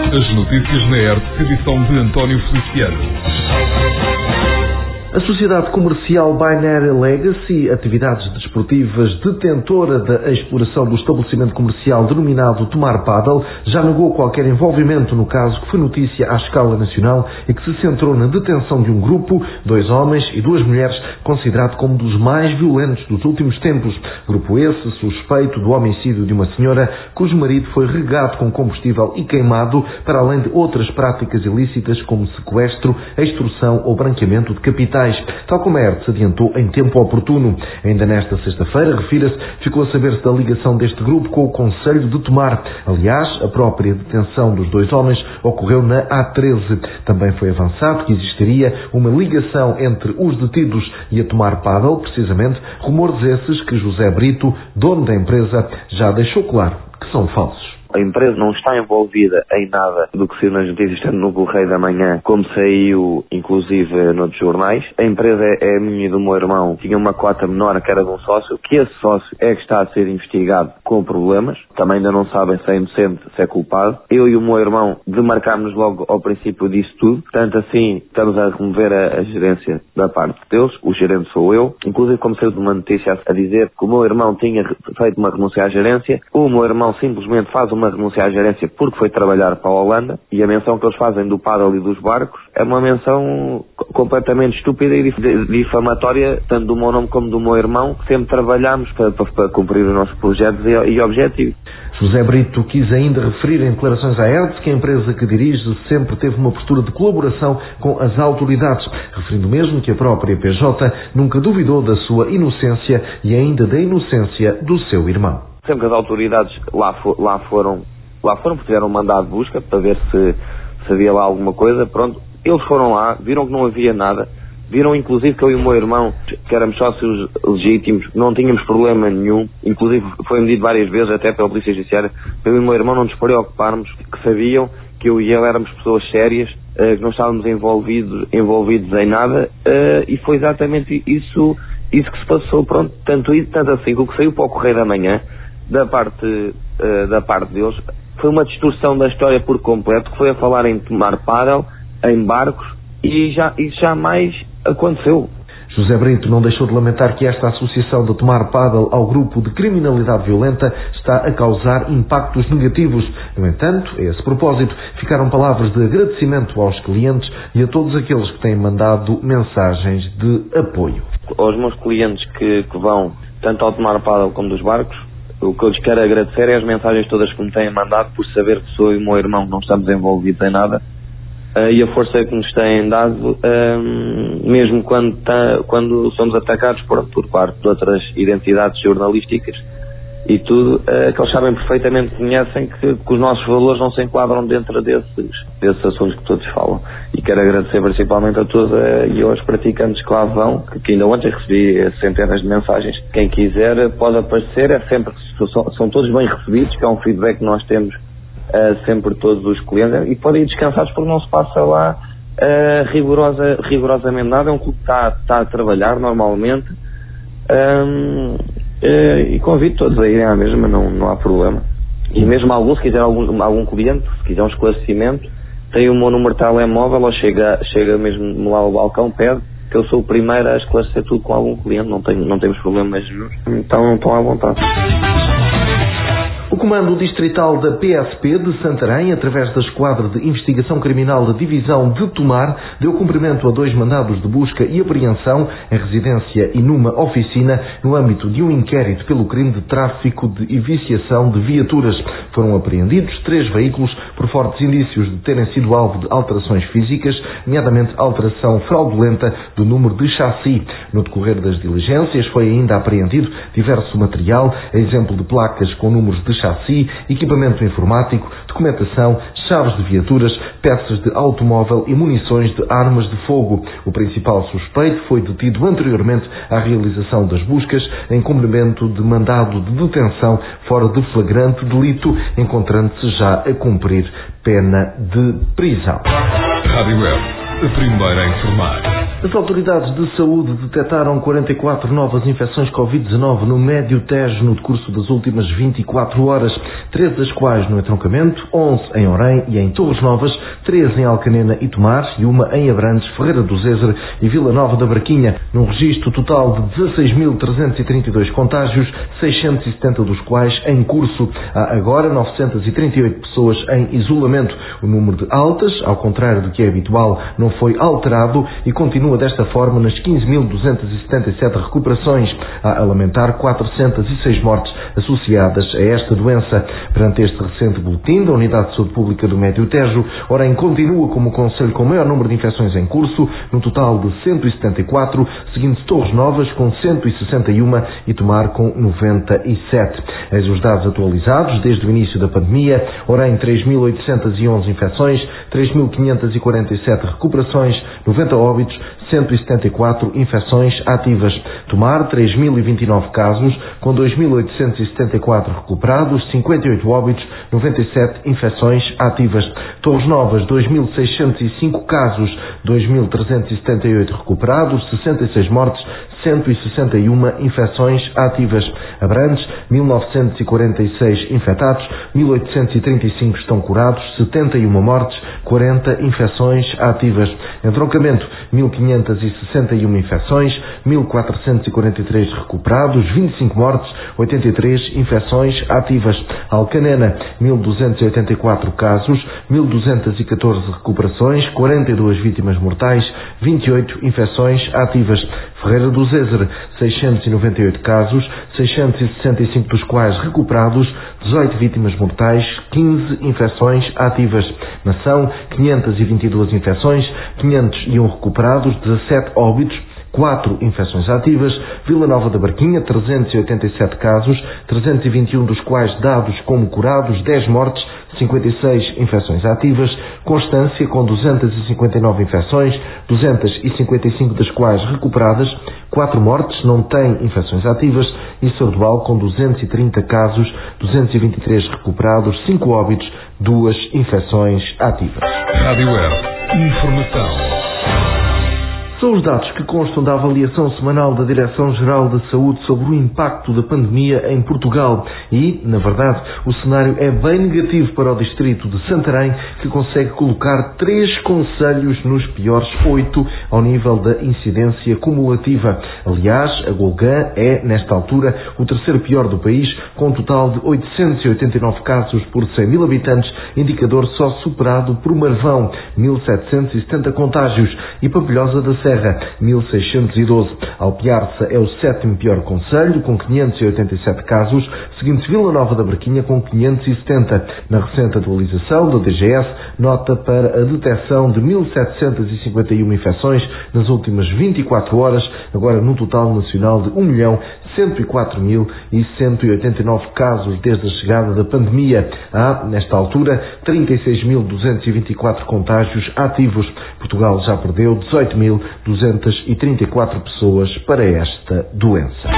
As notícias na ERT, edição de António Feliciano. A sociedade comercial Binary Legacy, atividades desportivas detentora da exploração do estabelecimento comercial denominado Tomar Paddle, já negou qualquer envolvimento no caso que foi notícia à escala nacional e que se centrou na detenção de um grupo, 2 homens e 2 mulheres, considerado como dos mais violentos dos últimos tempos. Grupo esse suspeito do homicídio de uma senhora cujo marido foi regado com combustível e queimado, para além de outras práticas ilícitas como sequestro, extorsão ou branqueamento de capitais. Tal como a ERT se adiantou em tempo oportuno. Ainda nesta sexta-feira, refira-se, ficou a saber-se da ligação deste grupo com o Conselho de Tomar. Aliás, a própria detenção dos 2 homens ocorreu na A13. Também foi avançado que existiria uma ligação entre os detidos e a Tomar Paddle, precisamente, rumores esses que José Brito, dono da empresa, já deixou claro que são falsos. A empresa não está envolvida em nada do que saiu nas notícias, tanto no Correio da Manhã, como saiu, inclusive, noutros jornais. A empresa é minha e do meu irmão. Tinha uma cota menor, que era de um sócio, que esse sócio é que está a ser investigado com problemas. Também ainda não sabem se é inocente, se é culpado. Eu e o meu irmão demarcámos logo ao princípio disso tudo. Tanto assim, estamos a remover a gerência da parte deles. O gerente sou eu. Inclusive, como saiu de uma notícia a dizer que o meu irmão tinha feito uma renúncia à gerência, o meu irmão simplesmente faz uma renúncia à gerência porque foi trabalhar para a Holanda, e a menção que eles fazem do paddle e dos barcos é uma menção completamente estúpida e difamatória, tanto do meu nome como do meu irmão, que sempre trabalhámos para cumprir os nossos projetos e objetivos. José Brito quis ainda referir em declarações à ERT que a empresa que dirige sempre teve uma postura de colaboração com as autoridades, referindo mesmo que a própria PJ nunca duvidou da sua inocência e ainda da inocência do seu irmão. Sempre que as autoridades lá foram porque tiveram um mandado de busca para ver se havia lá alguma coisa, pronto, eles foram lá, viram que não havia nada, viram inclusive que eu e o meu irmão, que éramos sócios legítimos, não tínhamos problema nenhum, inclusive foi medido várias vezes até pela Polícia Judiciária, eu e o meu irmão não nos preocuparmos, que sabiam que eu e ele éramos pessoas sérias, que não estávamos envolvidos em nada, e foi exatamente isso que se passou, pronto, tanto assim, que o que saiu para o Correio da Manhã, da parte deles, foi uma distorção da história por completo, que foi a falar em tomar paddle, em barcos, e jamais aconteceu. José Brito não deixou de lamentar que esta associação de Tomar Paddle ao grupo de criminalidade violenta está a causar impactos negativos. No entanto, a esse propósito, ficaram palavras de agradecimento aos clientes e a todos aqueles que têm mandado mensagens de apoio. Aos meus clientes que vão tanto ao Tomar Paddle como dos barcos, o que eu lhes quero agradecer é as mensagens todas que me têm mandado, por saber que sou e o meu irmão não estamos envolvidos em nada, e a força que nos têm dado, mesmo quando somos atacados por parte de outras identidades jornalísticas e tudo, que eles sabem perfeitamente, conhecem que os nossos valores não se enquadram dentro desses assuntos que todos falam. E quero agradecer principalmente a todos e aos praticantes que lá vão, que ainda ontem recebi centenas de mensagens. Quem quiser pode aparecer, é sempre, são todos bem recebidos, que é um feedback que nós temos sempre todos os clientes, e podem ir descansados porque não se passa lá rigorosamente nada. É um clube que está a trabalhar normalmente, e convido todos a irem à mesma, não há problema. E mesmo se quiser algum cliente, se quiser um esclarecimento, tem o meu número de telemóvel, ou chega mesmo lá ao balcão, pede, que eu sou o primeiro a esclarecer tudo com algum cliente, não temos problemas nenhum, então estão à vontade. O Comando Distrital da PSP de Santarém, através da Esquadra de Investigação Criminal da Divisão de Tomar, deu cumprimento a 2 mandados de busca e apreensão em residência e numa oficina no âmbito de um inquérito pelo crime de tráfico e viciação de viaturas. Foram apreendidos 3 veículos por fortes indícios de terem sido alvo de alterações físicas, nomeadamente alteração fraudulenta do número de chassi. No decorrer das diligências foi ainda apreendido diverso material, a exemplo de placas com números de chassi, equipamento informático, documentação, chaves de viaturas, peças de automóvel e munições de armas de fogo. O principal suspeito foi detido anteriormente à realização das buscas em cumprimento de mandado de detenção fora de flagrante delito, encontrando-se já a cumprir pena de prisão. Rádio Web. a primeira a informar. As autoridades de saúde detectaram 44 novas infecções Covid-19 no Médio Tejo no decurso das últimas 24 horas, 13 das quais no entroncamento, 11 em Orém e em Torres Novas, 13 em Alcanena e Tomar e uma em Abrantes, Ferreira do Zezer e Vila Nova da Barquinha, num registro total de 16.332 contágios, 670 dos quais em curso. Há agora 938 pessoas em isolamento. O número de altas, ao contrário do que é habitual, não foi alterado e continua desta forma nas 15.277 recuperações. Há a lamentar 406 mortes associadas a esta doença. Perante este recente boletim da Unidade de Saúde Pública do Médio Tejo, Orém continua como o concelho com o maior número de infecções em curso, no total de 174, seguindo-se Torres Novas com 161 e Tomar com 97. Eis os dados atualizados desde o início da pandemia. Orém 3.811 infecções, 3.547 recuperações, 90 óbitos, 174 infecções ativas. Tomar 3.029 casos, com 2.874 recuperados, 58 óbitos, 97 infecções ativas. Torres Novas 2.605 casos, 2.378 recuperados, 66 mortes, 161 infecções ativas. Abrantes, 1.946 infectados, 1.835 estão curados, 71 mortes, 40 infecções ativas. Entroncamento, 1.561 infecções, 1.443 recuperados, 25 mortes, 83 infecções ativas. Alcanena, 1.284 casos, 1.214 recuperações, 42 vítimas mortais, 28 infecções ativas. Ferreira do Zezer, 698 casos, 665 dos quais recuperados, 18 vítimas mortais, 15 infecções ativas. Nação, 522 infecções, 501 recuperados, 17 óbitos, 4 infecções ativas. Vila Nova da Barquinha, 387 casos, 321 dos quais dados como curados, 10 mortes, 56 infecções ativas. Constância, com 259 infecções, 255 das quais recuperadas, 4 mortes, não tem infecções ativas. E Sardual, com 230 casos, 223 recuperados, 5 óbitos, 2 infecções ativas. Rádio Web. Informação. São os dados que constam da avaliação semanal da Direção-Geral da Saúde sobre o impacto da pandemia em Portugal e, na verdade, o cenário é bem negativo para o distrito de Santarém, que consegue colocar 3 concelhos nos piores 8 ao nível da incidência cumulativa. Aliás, a Golgã é, nesta altura, o terceiro pior do país, com um total de 889 casos por 100 mil habitantes, indicador só superado por Marvão, 1.770 contágios, e Pampilhosa da Serra, 1.612. Alpiarça é o sétimo pior concelho, com 587 casos, seguindo-se Vila Nova da Barquinha com 570. Na recente atualização da DGS, nota para a detecção de 1.751 infecções nas últimas 24 horas, agora no total nacional de 1.104.189 casos desde a chegada da pandemia. Há, nesta altura, 36.224 contágios ativos. Portugal já perdeu 18.234 pessoas para esta doença.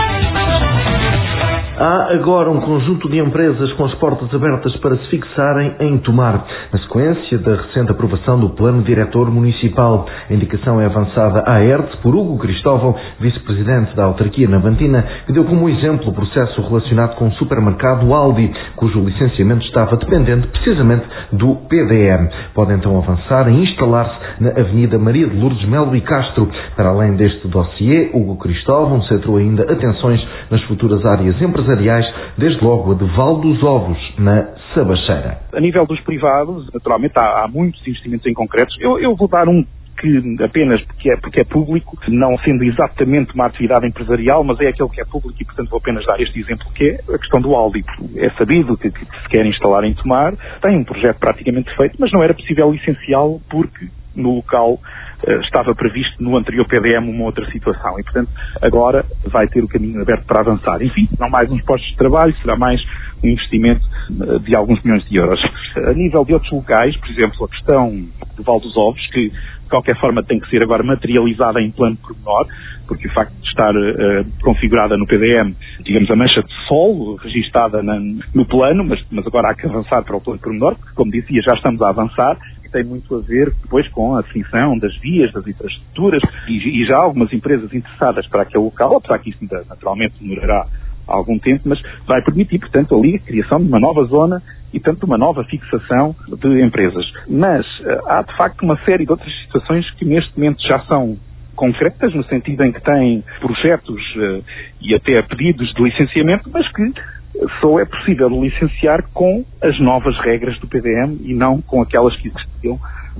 Há agora um conjunto de empresas com as portas abertas para se fixarem em Tomar, na sequência da recente aprovação do Plano Diretor Municipal. A indicação é avançada à ERTE por Hugo Cristóvão, vice-presidente da autarquia navantina, que deu como exemplo o processo relacionado com o supermercado Aldi, cujo licenciamento estava dependente precisamente do PDM. Pode então avançar em instalar-se na Avenida Maria de Lourdes Melo e Castro. Para além deste dossiê, Hugo Cristóvão centrou ainda atenções nas futuras áreas empresariais, desde logo a de Val dos Ovos, na Sabacheira. A nível dos privados, naturalmente, há muitos investimentos em concretos. Eu vou dar um que apenas porque é público, não sendo exatamente uma atividade empresarial, mas é aquele que é público e, portanto, vou apenas dar este exemplo, que é a questão do Aldi. É sabido que se quer instalar em Tomar, tem um projeto praticamente feito, mas não era possível licenciá-lo porque no local estava previsto no anterior PDM uma outra situação e, portanto, agora vai ter o caminho aberto para avançar. Enfim, não mais uns postos de trabalho, será mais um investimento de alguns milhões de euros. A nível de outros locais, por exemplo, a questão do Val dos Ovos, que de qualquer forma tem que ser agora materializada em plano pormenor, porque o facto de estar configurada no PDM, digamos, a mancha de sol registada no plano, mas agora há que avançar para o plano pormenor, porque, como dizia, já estamos a avançar. tem muito a ver depois com a definição das vias, das infraestruturas e já há algumas empresas interessadas para aquele local, apesar que isso ainda naturalmente demorará algum tempo, mas vai permitir, portanto, ali a criação de uma nova zona e, portanto, uma nova fixação de empresas. Mas há, de facto, uma série de outras situações que neste momento já são concretas, no sentido em que têm projetos e até pedidos de licenciamento, mas que só é possível licenciar com as novas regras do PDM e não com aquelas que existiam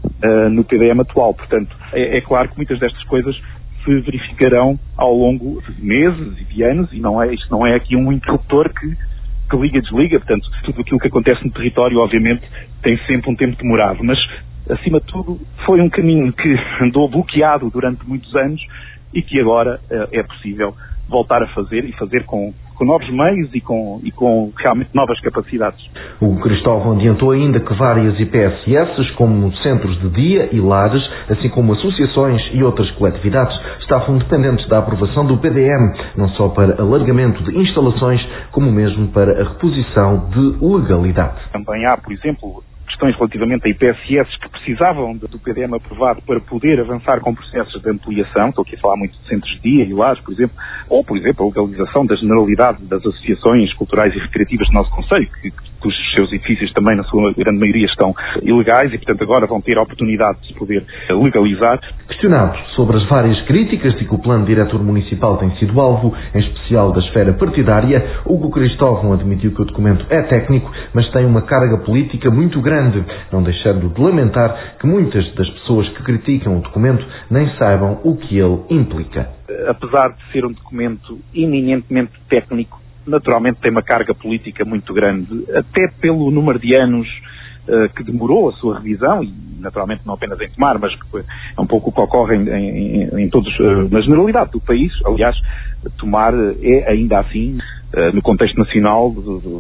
no PDM atual. Portanto, é claro que muitas destas coisas se verificarão ao longo de meses e de anos, e isto não é aqui um interruptor que liga e desliga. Portanto, tudo aquilo que acontece no território, obviamente, tem sempre um tempo demorado, mas, acima de tudo, foi um caminho que andou bloqueado durante muitos anos e que agora é possível voltar a fazer e fazer com novos meios e com realmente novas capacidades. O Cristóvão adiantou ainda que várias IPSS, como centros de dia e lares, assim como associações e outras coletividades, estavam dependentes da aprovação do PDM, não só para alargamento de instalações, como mesmo para a reposição de legalidade. Também há, por exemplo, questões relativamente a IPSS que precisavam do PDM aprovado para poder avançar com processos de ampliação. Estou aqui a falar muito de centros de dia e lares, por exemplo, ou, por exemplo, a legalização da generalidade das associações culturais e recreativas do nosso concelho, cujos seus edifícios também, na sua grande maioria, estão ilegais e, portanto, agora vão ter a oportunidade de se poder legalizar. Questionado sobre as várias críticas de que o plano diretor municipal tem sido alvo, em especial da esfera partidária, Hugo Cristóvão admitiu que o documento é técnico, mas tem uma carga política muito grande, não deixando de lamentar que muitas das pessoas que criticam o documento nem saibam o que ele implica. Apesar de ser um documento eminentemente técnico, naturalmente tem uma carga política muito grande, até pelo número de anos que demorou a sua revisão, e naturalmente não apenas em Tomar, mas é um pouco o que ocorre em todos, na generalidade do país. Aliás, Tomar é ainda assim, no contexto nacional,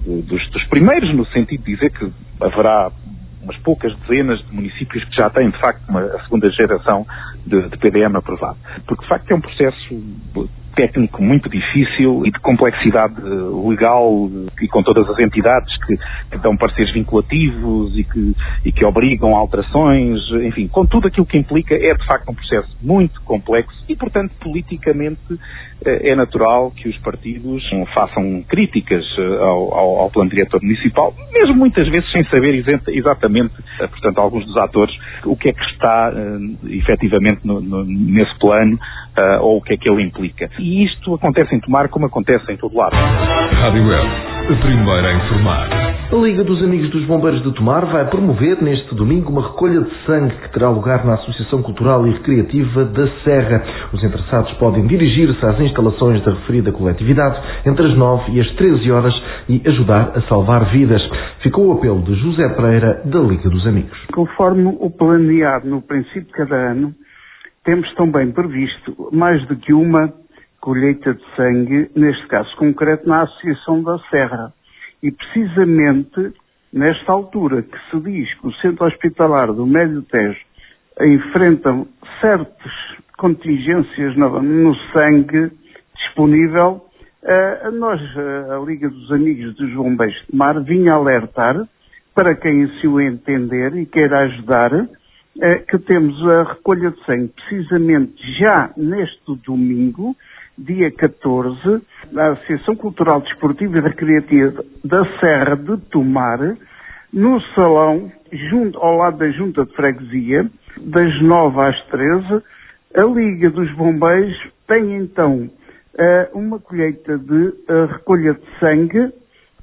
dos primeiros, no sentido de dizer que haverá umas poucas dezenas de municípios que já têm, de facto, a segunda geração de PDM aprovado. Porque, de facto, é um processo técnico muito difícil e de complexidade legal, e com todas as entidades que dão pareceres vinculativos e que obrigam a alterações, enfim, com tudo aquilo que implica, é de facto um processo muito complexo e, portanto, politicamente é natural que os partidos façam críticas ao plano diretor municipal, mesmo muitas vezes sem saber exatamente, portanto, alguns dos atores, o que é que está efetivamente nesse plano ou o que é que ele implica. E isto acontece em Tomar como acontece em todo lado. Rádio Web, a primeira a informar. A Liga dos Amigos dos Bombeiros de Tomar vai promover neste domingo uma recolha de sangue que terá lugar na Associação Cultural e Recreativa da Serra. Os interessados podem dirigir-se às instalações da referida coletividade entre as 9 e as 13 horas e ajudar a salvar vidas. Ficou o apelo de José Pereira, da Liga dos Amigos. Conforme o planeado no princípio de cada ano, temos também previsto mais do que uma colheita de sangue, neste caso concreto, na Associação da Serra. E precisamente nesta altura que se diz que o Centro Hospitalar do Médio Tejo enfrenta certas contingências no sangue disponível, nós, a Liga dos Amigos dos Bombeiros de Tomar, vinha alertar para quem assim o entender e queira ajudar, que temos a recolha de sangue precisamente já neste domingo, dia 14, na Associação Cultural, Desportiva e Recreativa da Serra de Tomar, no salão, ao lado da Junta de Freguesia, das 9 às 13. A Liga dos Bombeiros tem então uma colheita de recolha de sangue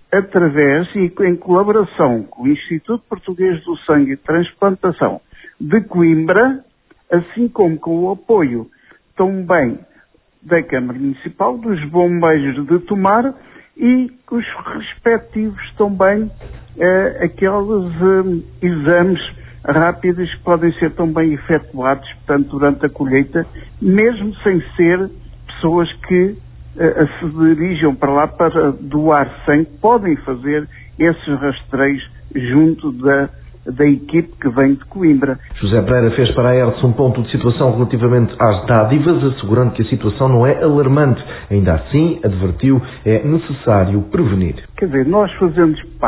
através e em colaboração com o Instituto Português do Sangue e Transplantação de Coimbra, assim como com o apoio também da Câmara Municipal, dos Bombeiros de Tomar e os respectivos também aqueles exames rápidos que podem ser também efetuados, portanto, durante a colheita, mesmo sem ser pessoas que se dirijam para lá para doar sangue, podem fazer esses rastreios junto da equipe que vem de Coimbra. José Pereira fez para a ERTS um ponto de situação relativamente às dádivas, assegurando que a situação não é alarmante. Ainda assim, advertiu, é necessário prevenir. Quer dizer, nós fazemos parte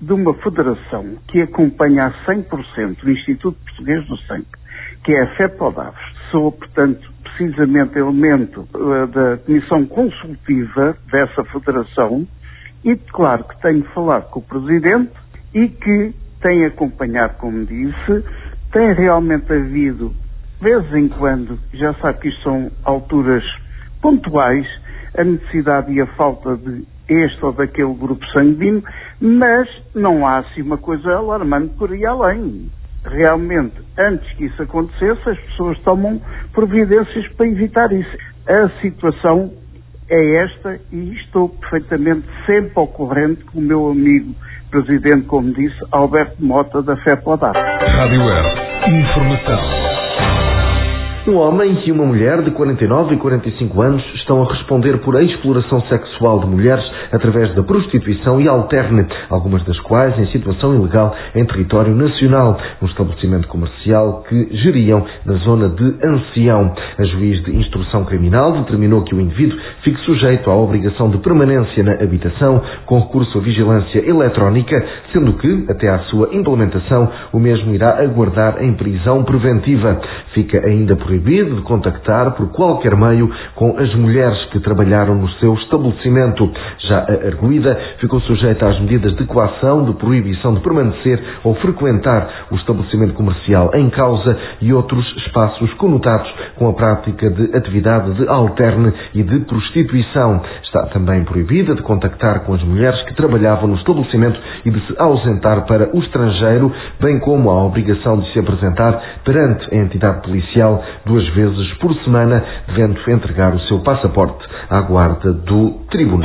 de uma federação que acompanha a 100% o Instituto Português do Sangue, que é a FEPODAV. Sou, portanto, precisamente elemento da comissão consultiva dessa federação e, claro, que tenho falado com o Presidente e que tem acompanhado, como disse, tem realmente havido, de vez em quando, já sabe que isto são alturas pontuais, a necessidade e a falta de este ou daquele grupo sanguíneo, mas não há assim uma coisa alarmante por aí além. Realmente, antes que isso acontecesse, as pessoas tomam providências para evitar isso. A situação é esta e estou perfeitamente sempre ao corrente com o meu amigo Presidente, como disse, Alberto Mota, da FEPODAV. Rádio Web. Informação. Um homem e uma mulher de 49 e 45 anos estão a responder por exploração sexual de mulheres através da prostituição e alterne, algumas das quais em situação ilegal em território nacional, num estabelecimento comercial que geriam na zona de Ancião. A juiz de instrução criminal determinou que o indivíduo fique sujeito à obrigação de permanência na habitação com recurso à vigilância eletrónica, sendo que, até à sua implementação, o mesmo irá aguardar em prisão preventiva. Fica ainda proibido de contactar por qualquer meio com as mulheres que trabalharam no seu estabelecimento. Já a arguida ficou sujeita às medidas de coação, de proibição de permanecer ou frequentar o estabelecimento comercial em causa e outros espaços conotados com a prática de atividade de alterne e de prostituição. Está também proibida de contactar com as mulheres que trabalhavam no estabelecimento e de se ausentar para o estrangeiro, bem como a obrigação de se apresentar perante a entidade policial 2 vezes por semana, devendo entregar o seu passaporte à guarda do tribunal.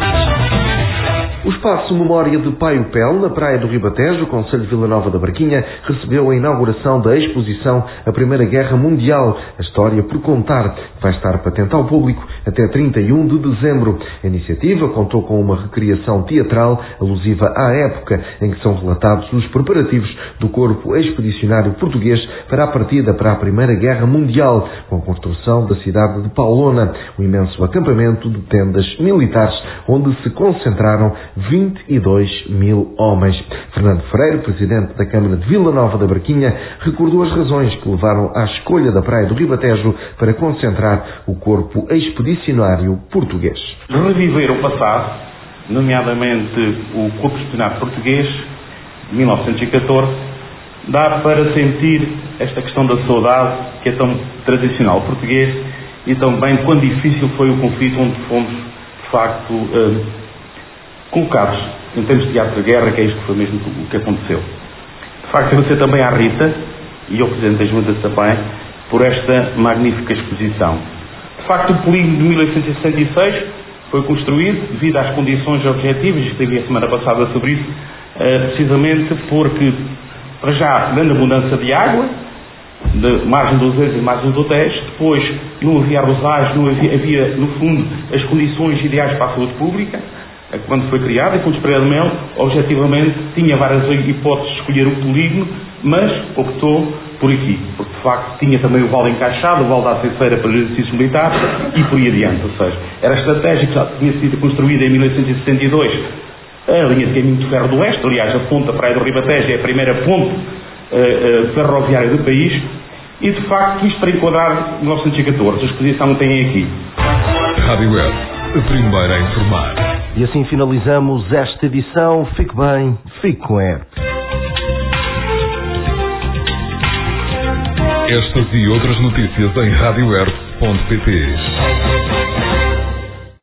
O Espaço Memória de Paio Pel, na Praia do Ribatejo, Concelho de Vila Nova da Barquinha, recebeu a inauguração da exposição A Primeira Guerra Mundial, a história por contar, que vai estar patente ao público até 31 de dezembro. A iniciativa contou com uma recriação teatral alusiva à época em que são relatados os preparativos do Corpo Expedicionário Português para a partida para a Primeira Guerra Mundial, com a construção da cidade de Paulona, um imenso acampamento de tendas militares onde se concentraram 22 mil homens. Fernando Freire, presidente da Câmara de Vila Nova da Barquinha, recordou as razões que levaram à escolha da Praia do Ribatejo para concentrar o Corpo Expedicionário Português. Reviver o passado, nomeadamente o Corpo Expedicionário Português, de 1914, dá para sentir esta questão da saudade, que é tão tradicional português, e também quão difícil foi o conflito onde fomos, de facto, colocados em termos de teatro de guerra, que é isto que foi mesmo o que aconteceu. De facto, agradecer também à Rita e ao Presidente da Junta também por esta magnífica exposição. De facto, o polígono de 1866 foi construído devido às condições objetivas, que teve a semana passada sobre isso, precisamente porque, para já, grande abundância de água, de margem dos Oeiros e margem do Tejo, depois não havia arrosagem, não havia, no fundo, as condições ideais para a saúde pública. Quando foi criada, e quando Pereira de Melo, objetivamente, tinha várias hipóteses de escolher o polígono, mas optou por aqui, porque de facto tinha também o vale encaixado, o vale da Aceiceira para exercícios militares, e por aí adiante. Ou seja, era estratégico, já tinha sido construída em 1872 a linha de caminho de ferro do Oeste, aliás, a ponta Praia do Ribatejo é a primeira ponte ferroviária do país, e de facto isto para enquadrar 1914, a exposição tem aqui. Rádio Web, a primeira a informar. E assim finalizamos esta edição. Fique bem, fique com a ERP. Estas e outras notícias em radioweb.pt.